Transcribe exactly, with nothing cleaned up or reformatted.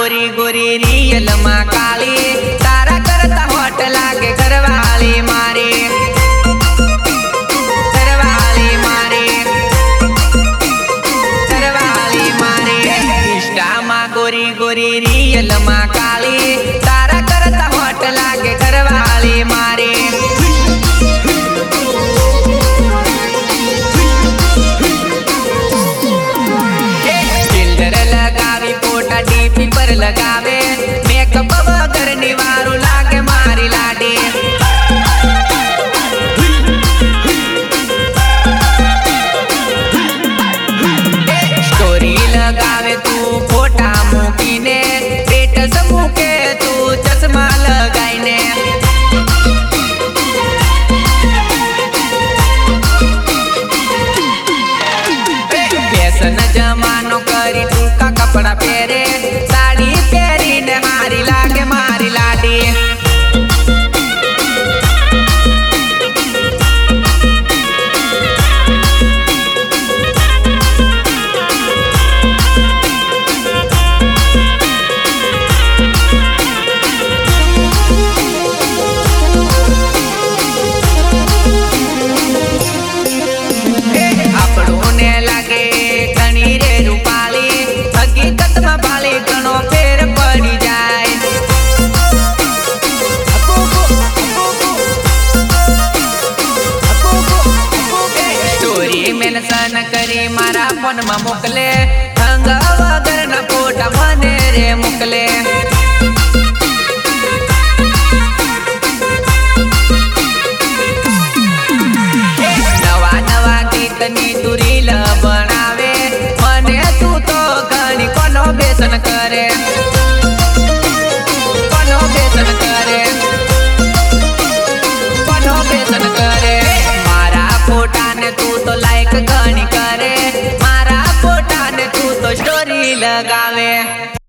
गोरी गोरी रियल मा काली तारा करता होट लागे घरवाली मारी घरवाली मारी घरवाली मारी इंस्टा मा गोरी गोरी रियल मा काली तारा करता होट लागे घरवाली मारी डीपी पर लगावे मेकअप वगर निवारू लागे मारी लाडी स्टोरी लगावे तू फोटा मूकीने स्टेटस मूके तू चश्मा लगाईने फैशन जमानो करी टूका कपड़ा पहरे साड़ी पहरी ने हारी लागे मारी लाडी आपड़ो ने लागे घणी रे रूपाली हकीकत में बाली घणो फेर पड़ी जाए स्टोरी मेंशन करी मारा फोन में मोकले हंग वगर ना फोटा मने रे मोकले नवा नवा गीत नी तू रील बनावे मने तू तो घणी कोनो बेसन करे कोनो बेसन करे कोनो बेसन करे मारा फोटा ने तू तो लाइक घणी करे मारा फोटा ने तू तो स्टोरी लगावे।